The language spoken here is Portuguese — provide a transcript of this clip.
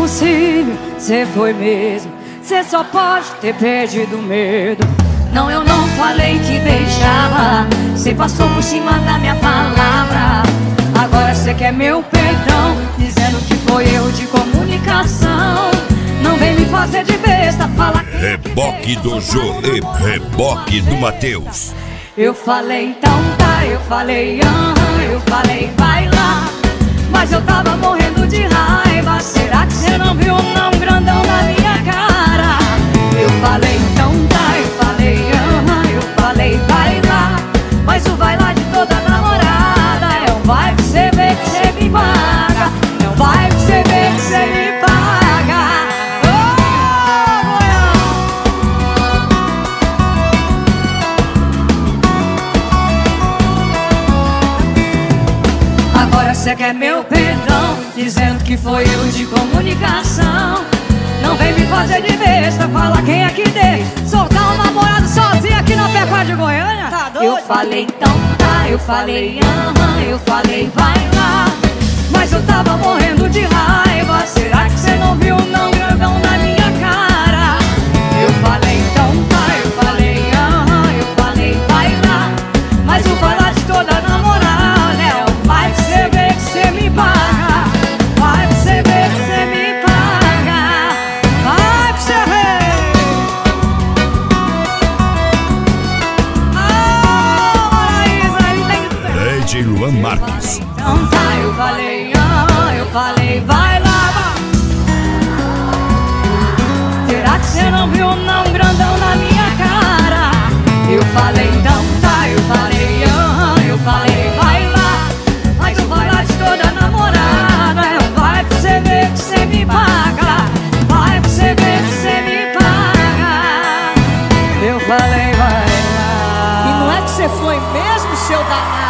impossível, cê foi mesmo. Cê só pode ter perdido o medo. Não, eu não falei que deixava, cê passou por cima da minha palavra. Agora cê quer meu perdão, dizendo que foi erro de comunicação. Não vem me fazer de besta, fala que Reboque do Jô e reboque do Matheus. eu falei então tá, eu falei eu falei vai lá. Mas eu tava morrendo de raiva. Será que cê não viu não grandão na minha cara? Eu falei então tá, eu falei eu falei vai lá. Mas o vai lá de toda namorada é um vai que cê vê que cê me paga. É um vai que cê vê que cê me paga. Agora cê quer meu perdão, dizendo que foi erro de comunicação. Não vem me fazer de besta, fala quem é que deixa soltar um namorado sozinho aqui na Pecuária de Goiânia? Tá doido? Eu falei então tá, eu falei eu falei vai lá. Mas eu tava morrendo de raiva. Será que cê não viu não grandão na minha cara? Eu falei então tá, eu falei vai lá. Mas o vai lá de toda namorada é um vai que cê vê que cê me paga. Vai que cê vê que cê me paga. Vai que cê vê. Lady Luan Marques. Então tá, eu falei vai lá. Será que cê não viu não grandão na minha cara? Eu falei então tá, eu falei vai lá. Mas o vai lá de toda namorada é um vai pra cê ver que cê me paga. Vai pra cê ver que cê me paga. Eu falei vai lá. E não é que você foi mesmo, seu danado?